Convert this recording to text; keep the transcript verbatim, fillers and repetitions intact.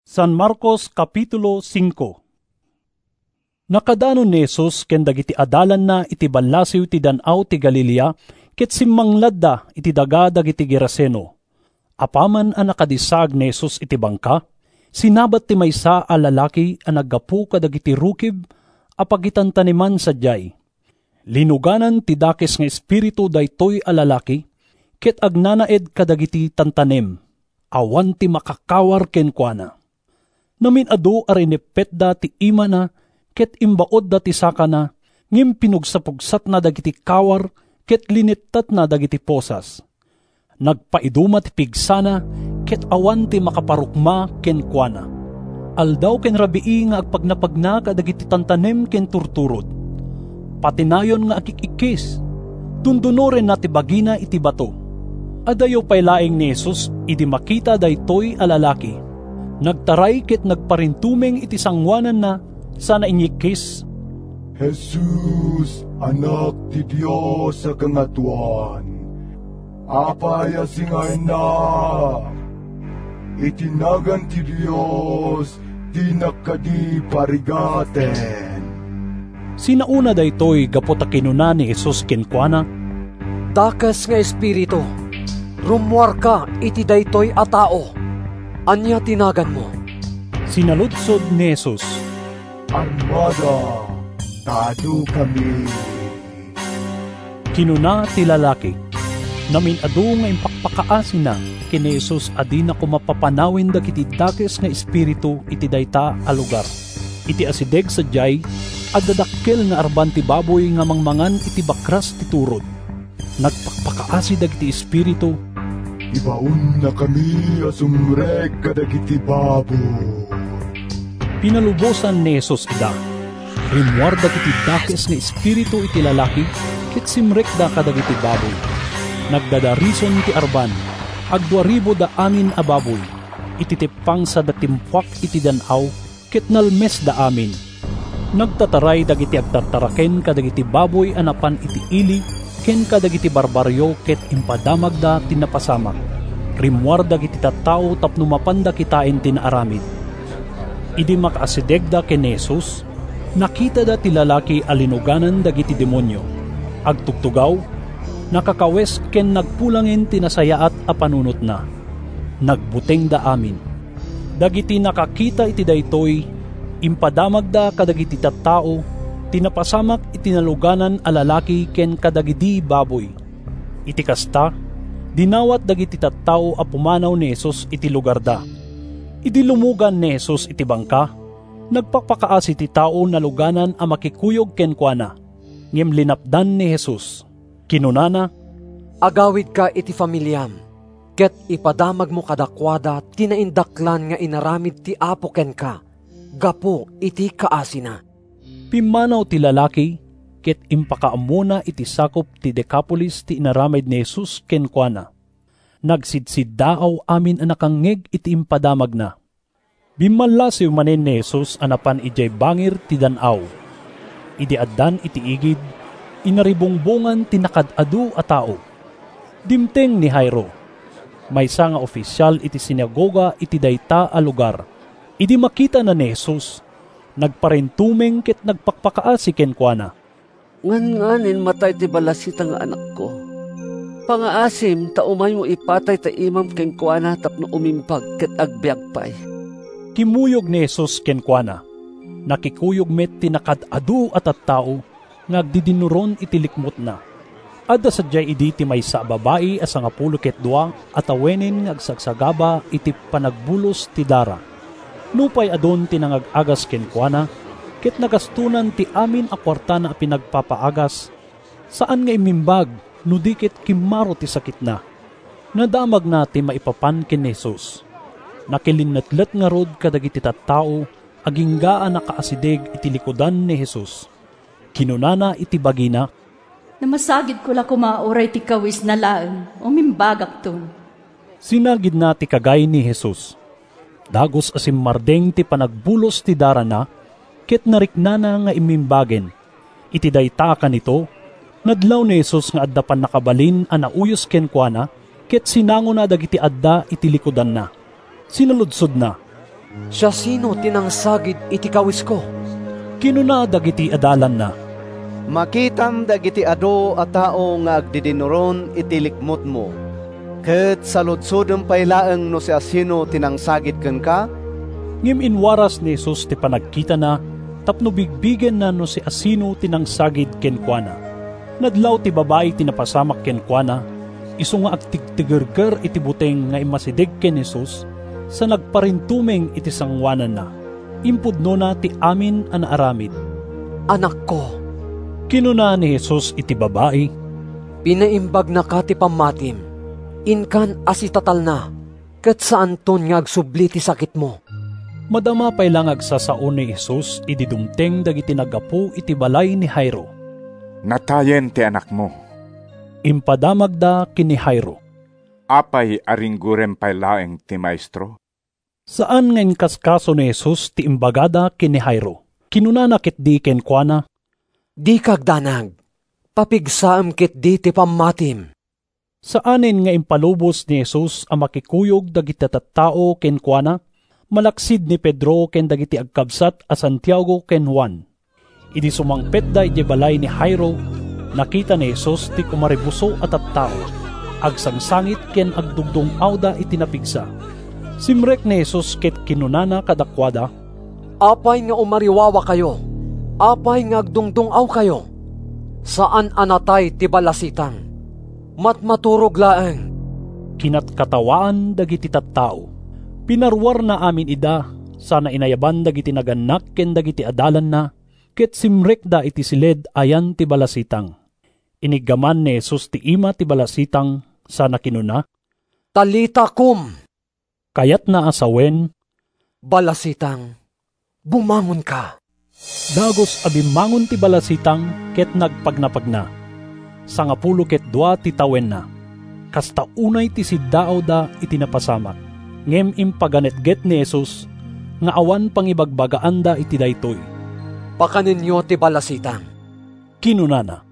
San Marcos Kapitulo five. Nakadanon ni Jesus ken dagiti adalan na iti ballasiw ti Dan-aw ti Galilea ket simmangladda iti daga dagiti Geraseno. Apaman a nakadisag ni Jesus iti bangka, sinabat ti maysa a lalaki a naggapu kadagiti rukib a pagitantaniman sadyay. Linuganan ti dakes nga espiritu daytoy a lalaki ket agnanaed kadagiti tantanem, awan ti makakawar ken kuana. Namin adu arinepet da ti ima na, ket imbaod da ti saka na, ngim pinugsapugsat na dagiti kawar, ket linittat na dagiti posas. Nagpaiduma ti pigsana, ket awan ti makaparukma ken kuana. Aldaw ken rabii nga agpagnapagna kadagiti tantanem ken turturod. Patinayon nga akikikis, dundunoren na ti bagina iti bato. Adayo pay laeng ni Jesus, idi makita daytoy a lalaki. Nagtaray ket nagparintumeng iti sangwanan na sana inyikis. Jesus, anak ti Dios sa kangatuan, apaya singay na, itinagan ti Dios, di nakadi parigaten. Sinauna daytoy gapot a kinuna ni Jesus kenkuana, dakas nga espiritu, rumwar ka iti daytoy a tao. Anya tinagan mo? Sinaludsod ni Jesus, Armada, tado kami. Kinuna ti lalaki, namin adu nga impakpakaasin na kini Jesus adi na kumapapanawin dagiti dakes nga espiritu iti dayta a lugar. Iti asideg sadyay, adadakkel nga arban ti baboy nga mangmangan iti bakras ti turod. Nagpakpakaasi dagiti espiritu, ibaon na kami asumrek kadagiti babo. Pinalubosan ni Jesus ida. Rimwar dagiti dakes nga espiritu iti lalaki, ket simrek da kadagiti baboy. Nagdadarison ti arban, agduaribo da amin a baboy. Ititipang sa datimpuak iti Dan-aw, ket nalmes da amin. Nagtataray dagiti agtataraken kadagiti baboy anapan iti ili, ken kadagiti barbaryo ket impadamag da tinapasamak. Rimwar dagiti tattao tapno mapanda kitain tinaaramid. Idi makaasideg da ken Jesus, nakita da ti lalaki alinuganan dagiti demonyo. Agtugtugaw, nakakawes ken nagpulangin tinasayaat a panunot na. Nagbuteng da amin. Dagiti nakakita iti daytoy, impadamag da kadagiti tattao, tinapasamak itinaluganan a lalaki ken kadagidi baboy. Iti kasta, dinawat dagiti tattao a pumanaw ni Jesus iti lugar da. Idi lumugan ni Jesus iti bangka, nagpakpakaas iti tao na luganan a makikuyog ken kuana. Ngem linapdan ni Jesus. Kinunana, agawid ka iti familyam, ket ipadamag mo kadakwada tinaindaklan nga inaramid ti apo ken ka, gapo iti kaasina. Pimanaw ti lalaki, ket impakaamuna iti sakop ti Decapolis ti inaramid ni Jesus ken kuana. Nagsidsiddaaw amin a nakangeg iti impadamag na. Bimalasiw manen ni Jesus anapan ijay bangir ti Dan-aw. Idi addan iti igid, inaribongbongan ti nakadadu a tao. Dimteng ni Jairo, maysa nga opisyal iti sinagoga iti dayta a lugar. Idi makita na ni Jesus, nagparintumeng ket nagpakpakaasi ken kuana. Ngan-nganin matay ti balasita nga anak ko. Pangaasim ta umay mo ipatay ta imam ken kuana tapno umimpag ket agbiag pay. Kimuyog ni Jesus ken kuana. Nakikuyog met ti nakadadu at at tao, ngagdidinuron iti likmot na. Adda sadyay idi ti maysa babae as nga pulo ket dua at awenin ngagsagsagaba iti panagbulos ti dara. Nupay adon ti nangag-agas ken kuana, ket nagastunan ti amin a kwarta na pinagpapaagas, saan nga imimbag, nudikit kimaro ti sakit na. Nadamag na ti maipapan ken Jesus. Nakilinatlet nga rod kadagiti tattao, aginggaan na kaasideg iti likodan ni Jesus. Kinunana iti bagina, namasagid ko la kumauray ti kawis na laeng, umimbagak ton. Sinagid na ti kagay ni Jesus. Dagos asim mardeng ti panagbulos ti dara na, ket nariknana nga imimbagen. Iti dayta kanito, nadlaw ni Jesus nga adda pan nakabalin a nauyos ken kuana, ket sinango na dagiti adda iti likodan na. Sinaludsod na, Siya sino tinangsagid iti kawis ko? Kinuna dagiti adalan na. Makitam dagiti ado a tao nga agdidinuron iti likmot mo. Ket saludsudem paylaeng no si asino tinangsagid ken ka? Ngem inwaras ni Jesus ti panagkita na, tapno bigbigen na no si asino tinangsagid ken kuana. Nadlaw ti babae tinapasamak ken kuana, iso nga agtigtigerger iti buteng nga imasidig ken Jesus, sa nagparintumeng iti sangwanan na. Impudno na ti amin an aramid. Anak ko, Kinuna ni Jesus iti babae, pinaimbag na ka ti pamatim, inkan asitatal na, ket saan ton nga agsubli ti sakit mo. madama pay lang agsasaon ni Jesus idi dumteng dagiti nagapu iti balay ni Jairo. Natayen ti anak mo. Impadamag da kini Jairo. Apay aringgurem pay laeng ti maestro? Saan ngayon kaskaso ni Jesus ti imbagada kini Jairo? Kinunanakit di ken kuana. Di kagdanag, papigsaam ket di ti pammatim. Saanin nga impalubos ni Jesus ang makikuyog dagiti tattao ken kuana, malaksid ni Pedro ken dagiti agkabsat a Santiago ken Juan. Idi sumangpet da iti balay ni Jairo, nakita ni Jesus ti kumaribuso at tattao, agsangsangit ken agdugdong awda iti napigsa. Simrek ni Jesus ket kinunana kadakwada, Apay nga umariwawa kayo, apay nga agdungdungaw kayo. Saan anatay ti balasitang? Matmaturog laeng. Kinatkatawaan dagiti tattao. Pinarwar na amin ida, sana inayaban dagiti naganak ken dagiti adalan na, ket simrek da iti siled ayan ti balasitang. Inigaman ni Jesus ti ima ti balasitang, sana kinuna, Talita kum, kayat na asawen, balasitang, bumangon ka. dagos abimangon ti balasitang ket nagpagnapagna. Sangapulo ket dua ti tawen na. Kasta unay ti siddaaw da iti napasamak. Ngem impaganetget ni Jesus nga awan pangibagbagaan da iti daytoy. Pakaninyo ti balasitang. Kinunana,